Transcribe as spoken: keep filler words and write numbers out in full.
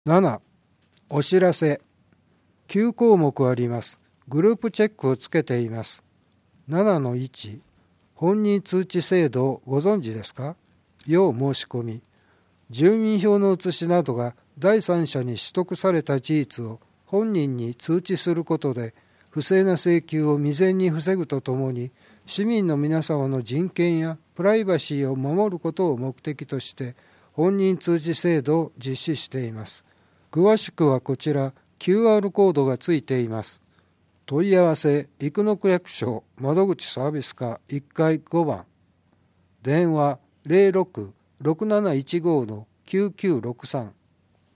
なな、お知らせ。きゅう項目あります。グループチェックをつけています。ななのいち、本人通知制度をご存知ですか？要申し込み。住民票の写しなどが第三者に取得された事実を本人に通知することで、不正な請求を未然に防ぐとともに、市民の皆様の人権やプライバシーを守ることを目的として、本人通知制度を実施しています。詳しくはこちら、キューアール コードがついています。問い合わせ、生野区役所窓口サービス課いっかいごばん。電話 ゼロろく ろくなないちご のきゅうきゅうろくさん。